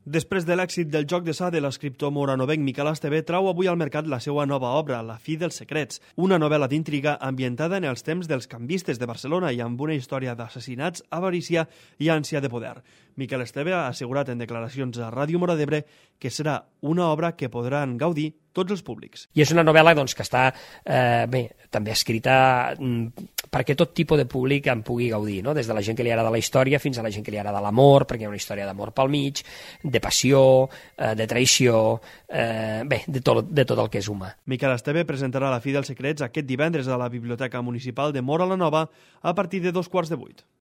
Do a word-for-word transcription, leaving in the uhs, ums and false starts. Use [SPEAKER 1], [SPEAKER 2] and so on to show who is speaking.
[SPEAKER 1] Després de l'èxit del Joc de Sade, l'escriptor moranovenc Miquel Esteve trau avui al mercat la seva nova obra, La fi dels secrets, una novel·la d'intriga ambientada en els temps dels canvistes de Barcelona i amb una història d'assassinats, avarícia i ànsia de poder. Miquel Esteve ha assegurat en declaracions a Ràdio Móra d'Ebre que serà una obra que podran gaudir tots els públics.
[SPEAKER 2] I és una novel·la doncs, que està eh, bé, també escrita mm, perquè tot tipus de públic en pugui gaudir, no? Des de la gent que li agrada la història fins a la gent que li agrada l'amor, perquè hi ha una història d'amor pel mig, de passió, eh, de traïció, eh, bé, de tot, de tot el que és humà.
[SPEAKER 1] Miquel Esteve presentarà La fi dels secrets aquest divendres a la Biblioteca Municipal de Móra la Nova a partir de dos quarts de vuit.